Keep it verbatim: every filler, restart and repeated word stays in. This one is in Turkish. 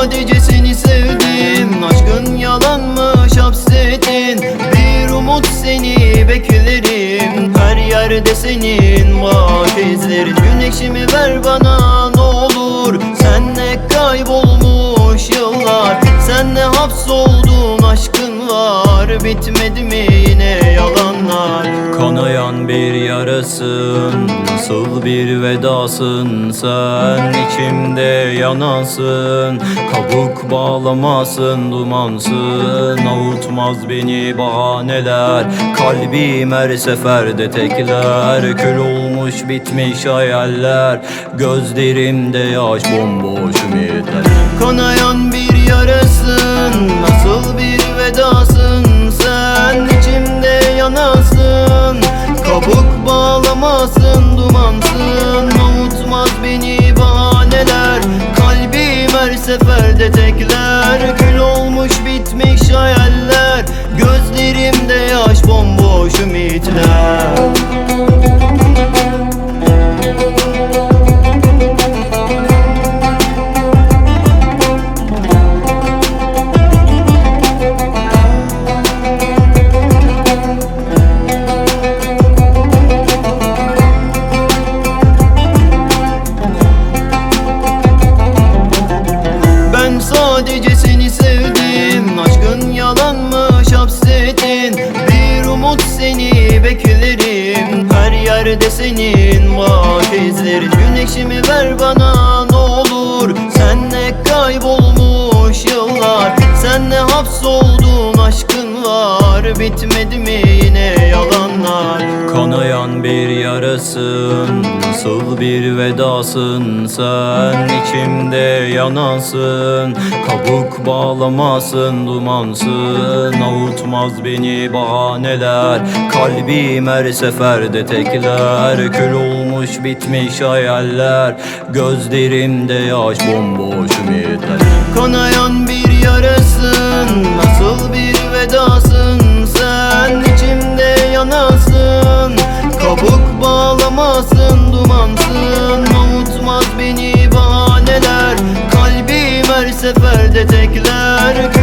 sadece seni sevdim. Aşkın yalanmış hapsettin. Bir umut seni beklerim. Her yerde senin bak izlerin. Güneşimi ver bana ne olur. Senle kaybolmuş yıllar. Senle hapsoldum aşkın var. Bitmedi mi yine yalanlar? Kanayan bir yarasın, nasıl bir vedasın sen. İçimde yanansın, kabuk bağlamasın, dumansın. Avutmaz beni bahaneler, kalbim her seferde tekler. Kül olmuş bitmiş hayaller, gözlerimde yaş bomboş ümitler. Kanayan bir yarasın, nasıl bir vedasın sen. İçimde yanarsın, kabuk bağlamasın, dumansın. Avutmaz beni bahaneler, kalbim her seferde tekler. Kül olmuş bitmiş hayaller, gözlerimde yaş bomboş ümitler. Sadece seni sevdim. Aşkın yalanmış hapsettin. Bir umut seni beklerim. Her yerde senin bak izlerin. Güneşimi ver bana ne olur. Senle kaybolmuş yıllar. Senle hapsoldum aşkın var. Bitmedi mi yine yalanlar? Kanayan bir yarasın, nasıl bir vedasın sen. İçimde yanansın, kabuk bağlamasın, dumansın. Avutmaz beni bahaneler, kalbim her seferde tekler. Kül olmuş bitmiş hayaller, gözlerimde yaş bomboş ümitler. Kanayan bir yarasın, nasıl bir vedasın sen. İçimde yanarsın, kabuk bağlamasın, dumansın. Avutmaz beni bahaneler, kalbim her seferde tekler.